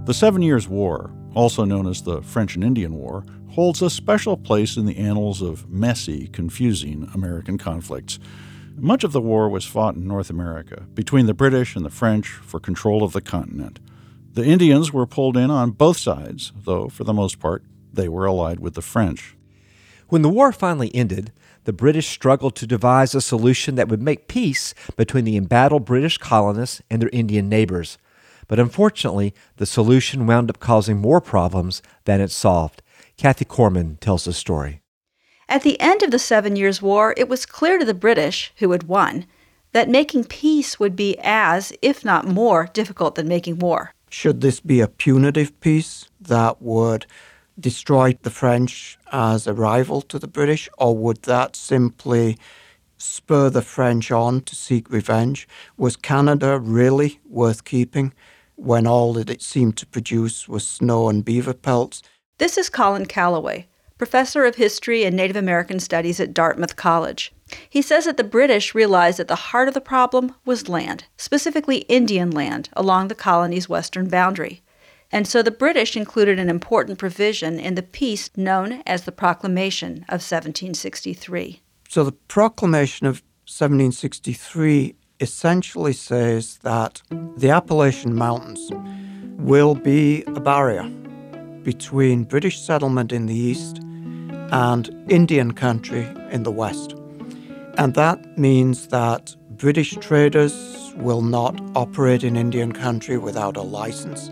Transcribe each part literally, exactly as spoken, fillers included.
The Seven Years' War, also known as the French and Indian War, holds a special place in the annals of messy, confusing American conflicts. Much of the war was fought in North America, between the British and the French for control of the continent. The Indians were pulled in on both sides, though, for the most part, they were allied with the French. When the war finally ended, the British struggled to devise a solution that would make peace between the embattled British colonists and their Indian neighbors. But unfortunately, the solution wound up causing more problems than it solved. Kathy Corman tells the story. At the end of the Seven Years' War, it was clear to the British, who had won, that making peace would be as, if not more, difficult than making war. Should this be a punitive peace that would destroy the French as a rival to the British, or would that simply spur the French on to seek revenge? Was Canada really worth keeping when all that it seemed to produce was snow and beaver pelts? This is Colin Calloway, professor of history and Native American studies at Dartmouth College. He says that the British realized that the heart of the problem was land, specifically Indian land, along the colony's western boundary. And so the British included an important provision in the peace known as the Proclamation of seventeen sixty-three. So the Proclamation of seventeen sixty-three essentially says that the Appalachian Mountains will be a barrier between British settlement in the east and Indian country in the west. And that means that British traders will not operate in Indian country without a license,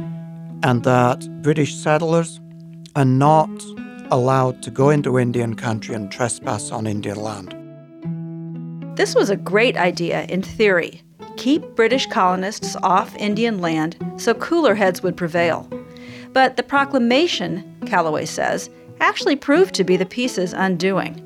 and that British settlers are not allowed to go into Indian country and trespass on Indian land. This was a great idea in theory. Keep British colonists off Indian land so cooler heads would prevail. But the proclamation, Calloway says, actually proved to be the peace's undoing.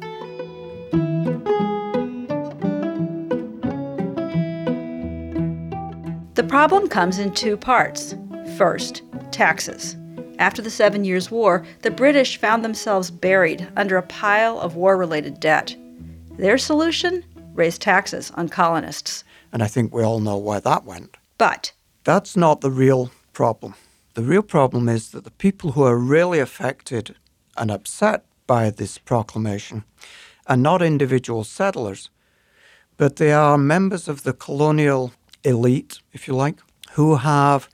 The problem comes in two parts. First, taxes. After the Seven Years' War, the British found themselves buried under a pile of war-related debt. Their solution? Raise taxes on colonists. And I think we all know where that went. But that's not the real problem. The real problem is that the people who are really affected and upset by this proclamation are not individual settlers, but they are members of the colonial elite, if you like, who have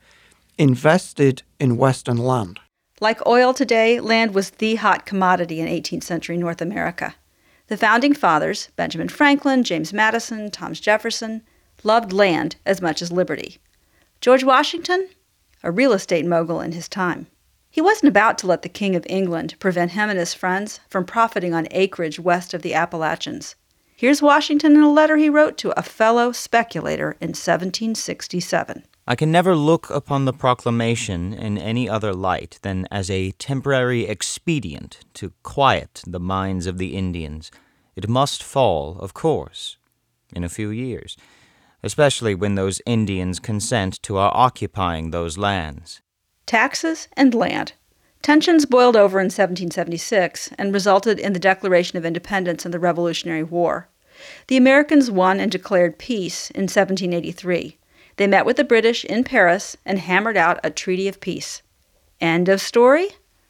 invested in Western land. Like oil today, land was the hot commodity in eighteenth century North America. The Founding Fathers, Benjamin Franklin, James Madison, Thomas Jefferson, loved land as much as liberty. George Washington? A real estate mogul in his time. He wasn't about to let the King of England prevent him and his friends from profiting on acreage west of the Appalachians. Here's Washington in a letter he wrote to a fellow speculator in seventeen sixty-seven. I can never look upon the proclamation in any other light than as a temporary expedient to quiet the minds of the Indians. It must fall, of course, in a few years, especially when those Indians consent to our occupying those lands. Taxes and land. Tensions boiled over in seventeen seventy-six and resulted in the Declaration of Independence and the Revolutionary War. The Americans won and declared peace in seventeen eighty-three. They met with the British in Paris and hammered out a treaty of peace. End of story?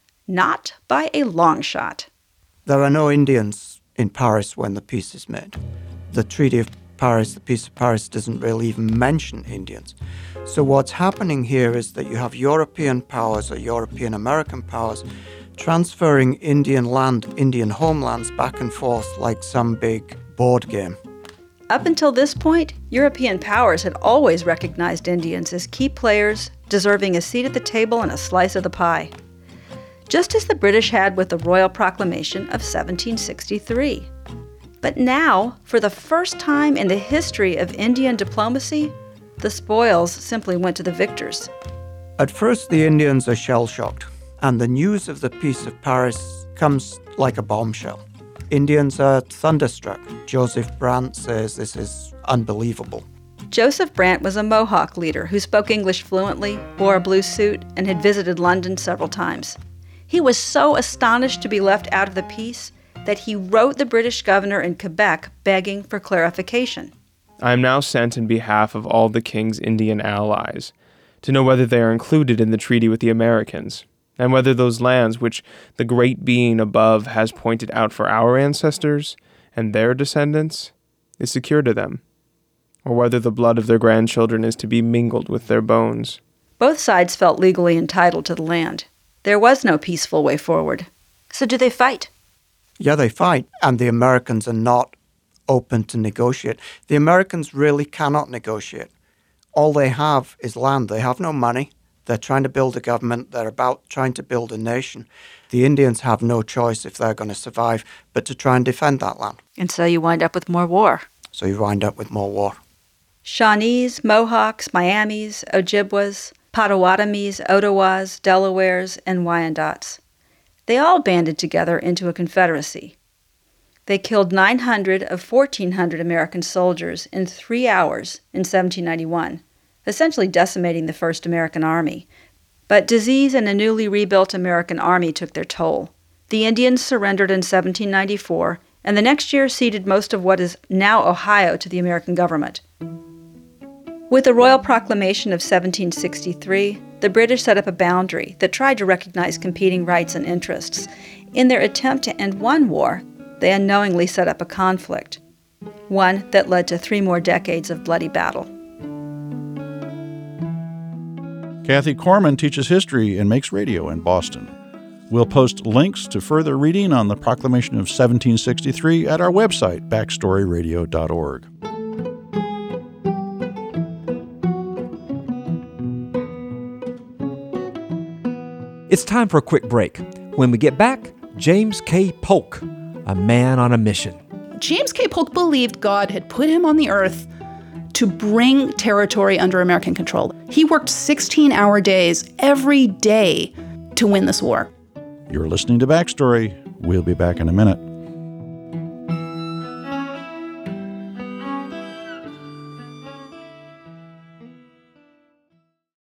Not by a long shot. There are no Indians in Paris when the peace is made. The Treaty of Paris, the Peace of Paris, doesn't really even mention Indians. So what's happening here is that you have European powers or European American powers transferring Indian land, Indian homelands back and forth like some big board game. Up until this point, European powers had always recognized Indians as key players, deserving a seat at the table and a slice of the pie. Just as the British had with the Royal Proclamation of seventeen sixty-three. But now, for the first time in the history of Indian diplomacy, the spoils simply went to the victors. At first, the Indians are shell-shocked, and the news of the Peace of Paris comes like a bombshell. Indians are thunderstruck. Joseph Brant says this is unbelievable. Joseph Brant was a Mohawk leader who spoke English fluently, wore a blue suit, and had visited London several times. He was so astonished to be left out of the peace that he wrote the British governor in Quebec begging for clarification. I am now sent in behalf of all the king's Indian allies to know whether they are included in the treaty with the Americans, and whether those lands which the great being above has pointed out for our ancestors and their descendants is secure to them, or whether the blood of their grandchildren is to be mingled with their bones. Both sides felt legally entitled to the land. There was no peaceful way forward. So do they fight? Yeah, they fight, and the Americans are not open to negotiate. The Americans really cannot negotiate. All they have is land. They have no money. They're trying to build a government. They're about trying to build a nation. The Indians have no choice if they're going to survive but to try and defend that land. And so you wind up with more war. So you wind up with more war. Shawnees, Mohawks, Miamis, Ojibwas, Potawatomis, Ottawas, Delawares, and Wyandots. They all banded together into a confederacy. They killed nine hundred of fourteen hundred American soldiers in three hours in seventeen ninety-one, essentially decimating the first American army. But disease and a newly rebuilt American army took their toll. The Indians surrendered in seventeen ninety-four, and the next year ceded most of what is now Ohio to the American government. With the Royal Proclamation of seventeen sixty-three, the British set up a boundary that tried to recognize competing rights and interests. In their attempt to end one war, they unknowingly set up a conflict, one that led to three more decades of bloody battle. Kathy Corman teaches history and makes radio in Boston. We'll post links to further reading on the Proclamation of seventeen sixty-three at our website, backstory radio dot org. It's time for a quick break. When we get back, James K. Polk, a man on a mission. James K. Polk believed God had put him on the earth to bring territory under American control. He worked sixteen-hour days every day to win this war. You're listening to Backstory. We'll be back in a minute.